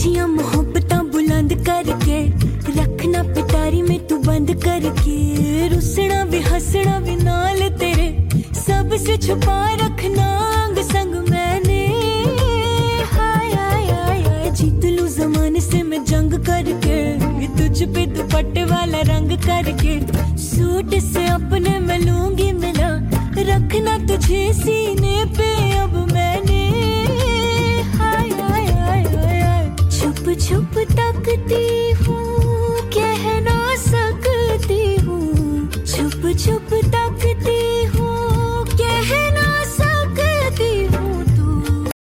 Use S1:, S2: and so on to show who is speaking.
S1: ऊंचियां मोहब्बतां बुलंद करके रखना पिटारी में तू बंद करके रुसना भी हंसना भी नाल तेरे सबसे छुपा रखना अंग संग मैंने हाय हाय हाय जीत लूं ज़माने से मैं जंग करके तुझ पे दुपट्टे वाला रंग करके सूट से अपने मैं लूंगी मिला रखना तुझे सीने पे अब मैंने हाय हाय हाय हाय छुप छुप तक